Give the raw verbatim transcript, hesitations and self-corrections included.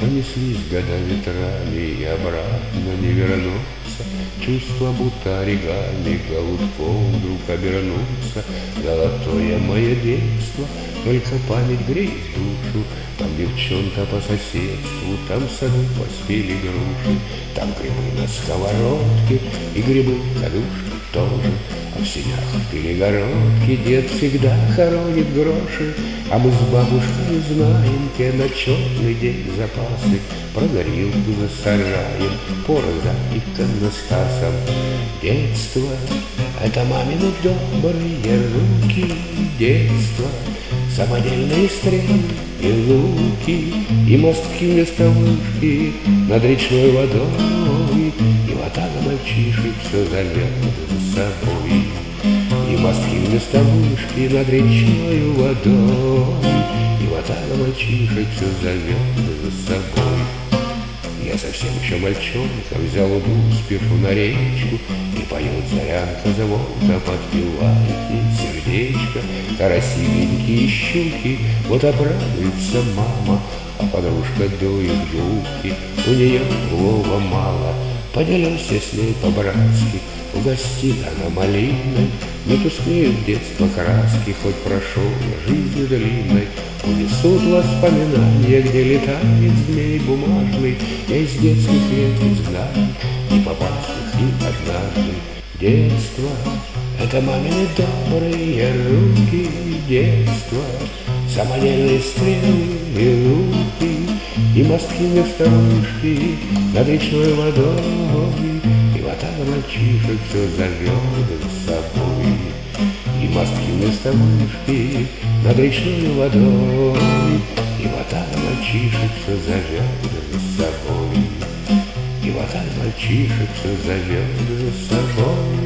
Унеслись года ветрами и обратно не вернутся. Чувство, будто оригами голубком вдруг обернутся. Золотое мое детство, только память греет душу. Там девчонка по соседству, там в саду поспели груши. Там грибы на сковородке и грибы кадушки тоже. А в сенях перегородки дед всегда хоронит гроши. А мы с бабушкой знаем, те на черный день запасы про горилку насажаем, пороза и иконостасом. Детство — это мамины добрые руки. Детство — самодельные стрелы и луки, и мостки вместо вышки над речной водой. И ватага мальчишек все зовет за собой. И мостки вместо вышки над речной водой. И ватага мальчишек все зовет за собой. Я совсем еще мальчонка взял уду, спешу на речку, и поет зарянка звонко, подпевает ей сердечко. Красивенькие щуки, вот обрадуется мама, а подружка дует губки, у нее улова мало. Поделюсь я с ней по-братски, угостит она малиной. Не тускнеют детства краски, хоть прошу я жизнью длинной. Унесут воспоминания, где летает змей бумажный. Я из детских лет изгнан, не попавших и однажды. Детство — это мамины добрые руки. Детство — самодельные стрелы и луки, и мостки вместо вышки над речной водой. И ватага мальчишек все зовет за собой. И мостки вместо вышки над речной водой. И ватага мальчишек все зовет за собой. И ватага мальчишек все зовет за собой.